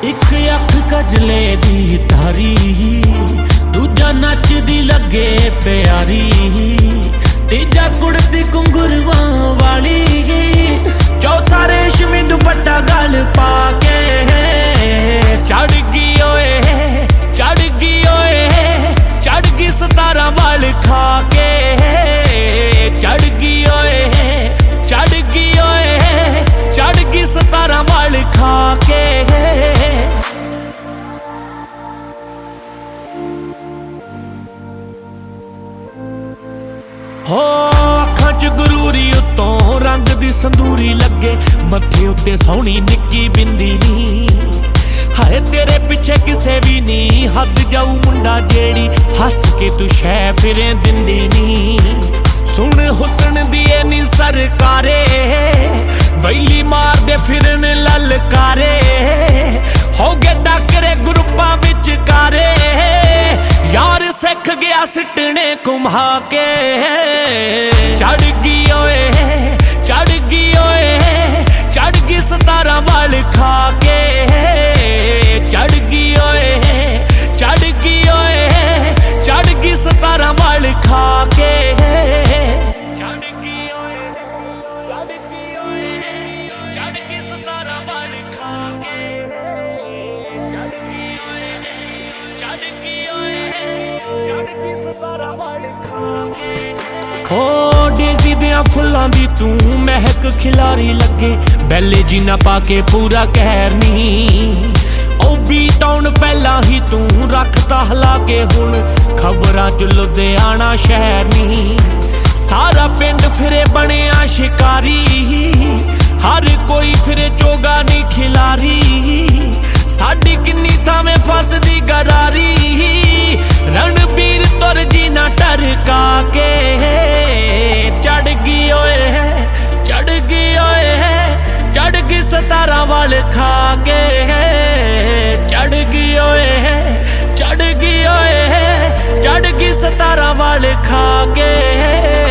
एक अख कजले दी तारी, दूजा नचदी लगे प्यारी, तीजा कुड़ती घुंघरुआं वाली, चौथा रेशमी दुपट्टा गल पाके चढ़ गई ओए, चढ़ गई ओए, चढ़ गई 17 वाल खाके, चढ़ गई ओए, चढ़ गई ओए, चढ़ गई 17 वाल खाके। हो अखां च गरूरी उत्तों रंग दी संदूरी लगे, मत्थे उत्ते सोहनी निक्की बिंदी नी, हाय तेरे पिछे किसे भी नी हद जाऊ मुंडा जेड़ी हस के तू शै फिरे दिंदी नी। सुन हुस्न दिए नी सरकारे, वैली मार दे फिरन ललकारे, हो गए डाकरे ग्रुपां विच कारे, यार सिख गया सिटने घुमा के, चढ़ गई ओए, चढ़ गई ओए, चढ़ गई 17 वाल खाके, चढ़ गई ओए, चढ़ गई ओए, चढ़ गई 17 वाल खाके, चढ़ गई ओए, चढ़ गई ओए, चढ़ गई 17 वाल खाके, चढ़ गई ओए, चढ़ गई ओए, चढ़ गई 17 वाल खाके। हो डेज़ी दियां फुल्लां दी तू महक खिलारी लगे, बैले जीना पाके पूरा कहर नी, ओ बी टाउन पहला ही तू रखता हला के, हुण खबरां च लुधियाना शहर नी, सारा पिंड फिरे बनिया शिकारी, हर कोई फिरे चोगा नी खिलारी, साडी किन्नी थावें फसदी गरारी, रणबीर तुर जी ना टरका के, चढ़ गई ओए, चढ़ गई ओए, चढ़ गई 17 वाल खाके, चढ़ गई ओए, चढ़ गई ओए, चढ़ गई 17 वाल खाके।